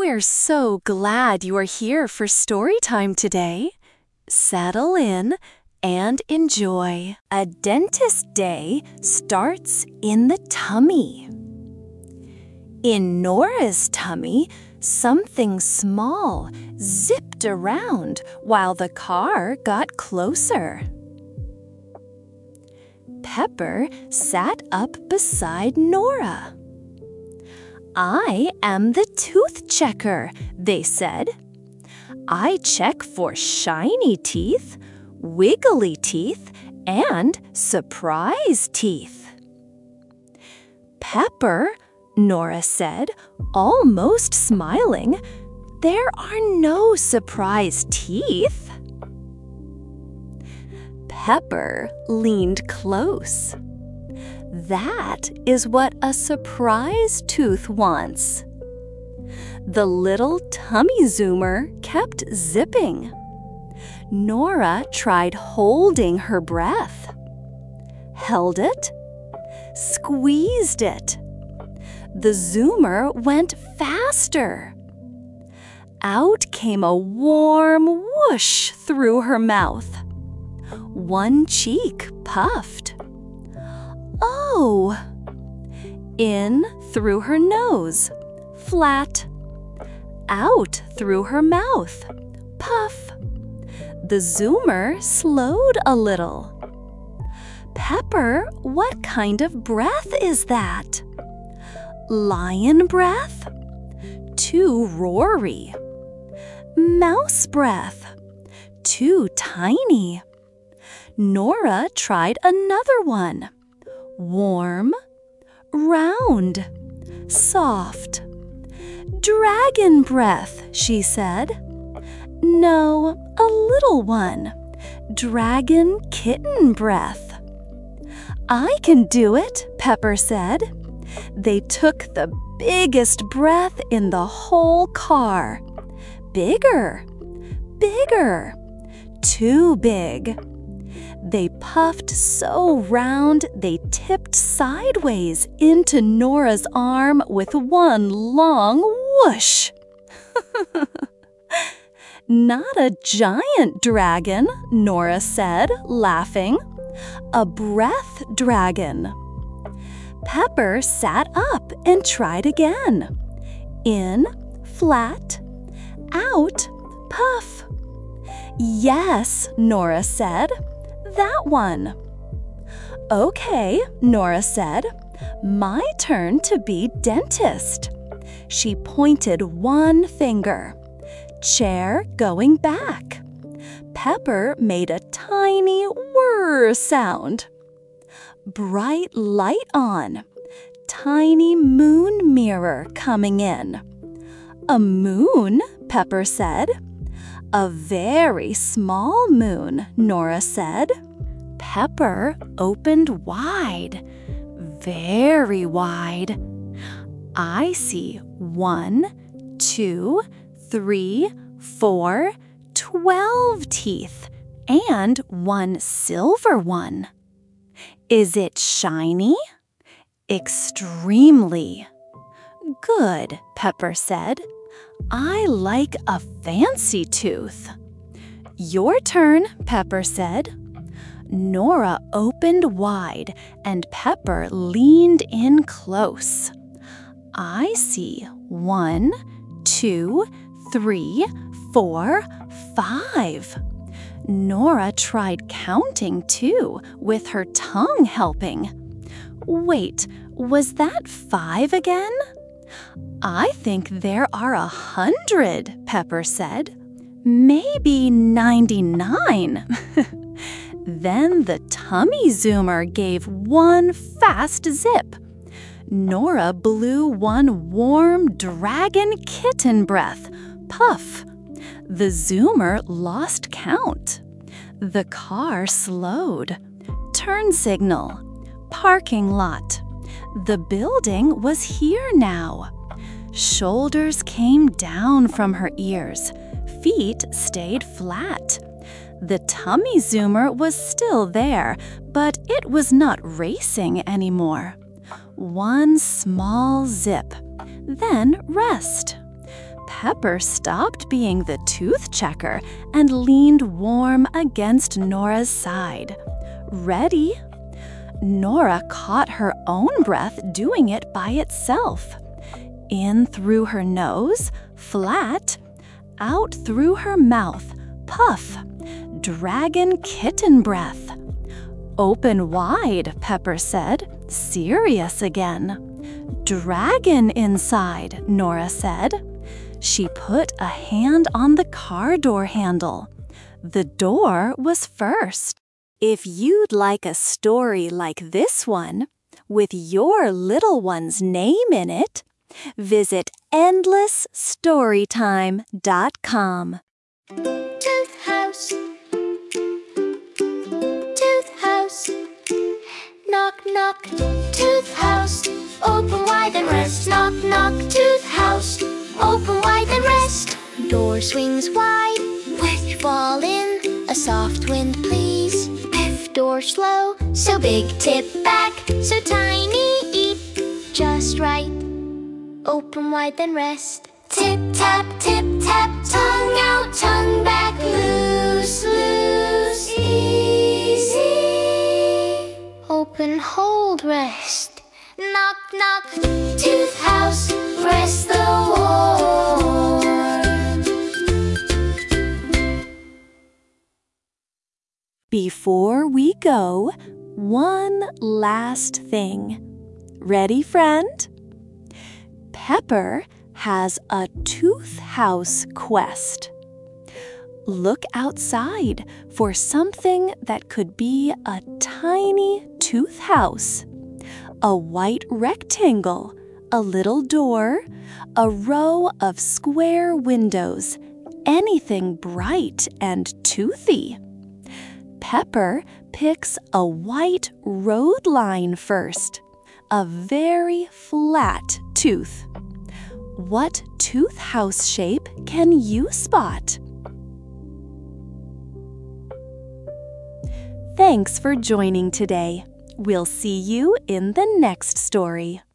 We're so glad you are here for story time today. Settle in and enjoy. A dentist day starts in the tummy. In Nora's tummy, something small zipped around while the car got closer. Pepper sat up beside Nora. "I am the tooth checker," they said. "I check for shiny teeth, wiggly teeth, and surprise teeth." "Pepper," Nora said, almost smiling, "there are no surprise teeth." Pepper leaned close. That is what a surprise tooth wants. The little tummy zoomer kept zipping. Nora tried holding her breath. Held it. Squeezed it. The zoomer went faster. Out came a warm whoosh through her mouth. One cheek puffed. "Oh!" In through her nose, flat. Out through her mouth, puff. The zoomer slowed a little. "Pepper, what kind of breath is that?" "Lion breath?" "Too roary." "Mouse breath?" "Too tiny." Nora tried another one. Warm, round, soft. "Dragon breath," she said. "No, a little one. Dragon kitten breath." "I can do it," Pepper said. They took the biggest breath in the whole car. Bigger, bigger, too big. They puffed so round they tipped sideways into Nora's arm with one long whoosh. "Not a giant dragon," Nora said, laughing. "A breath dragon." Pepper sat up and tried again. In, flat. Out, puff. "Yes," Nora said. "That one." "Okay," Nora said. "My turn to be dentist." She pointed one finger. Chair going back. Pepper made a tiny whir sound. Bright light on. Tiny moon mirror coming in. "A moon," Pepper said. "A very small moon," Nora said. Pepper opened wide, very wide. "I see 1, 2, 3, 4, 12 teeth, and one silver one." "Is it shiny?" "Extremely." "Good," Pepper said. "I like a fancy tooth." "Your turn," Pepper said. Nora opened wide and Pepper leaned in close. "I see 1, 2, 3, 4, 5. Nora tried counting too, with her tongue helping. "Wait, was that 5 again?" "I think there are 100, Pepper said. "Maybe 99. Then the tummy zoomer gave one fast zip. Nora blew one warm dragon kitten breath. Puff. The zoomer lost count. The car slowed. Turn signal. Parking lot. The building was here now. Shoulders came down from her ears. Feet stayed flat. The tummy zoomer was still there, but it was not racing anymore. One small zip, then rest. Pepper stopped being the tooth checker and leaned warm against Nora's side. Ready? Nora caught her own breath doing it by itself. In through her nose, flat. Out through her mouth, puff. Dragon kitten breath. Open wide, Pepper said, serious again. Dragon inside, Nora said. She put a hand on the car door handle. The door was first. If you'd like a story like this one, with your little one's name in it, visit endlessstorytime.com. Tooth house. Tooth house. Knock, knock. Tooth house. Open wide and rest. Knock, knock. Tooth house. Open wide and rest. Door swings wide. Push, fall in. A soft wind, please. Piff, door slow. So big, tip back. So tiny, eat just right. Open wide, then rest. Tip, tap, tongue out, tongue back. Loose, loose, easy. Open, hold, rest. Knock, knock, tooth house, rest the warm. Before we go, one last thing. Ready, friend? Pepper has a tooth house quest. Look outside for something that could be a tiny tooth house. A white rectangle, a little door, a row of square windows, anything bright and toothy. Pepper picks a white road line first, a very flat tooth. What tooth house shape can you spot? Thanks for joining today. We'll see you in the next story.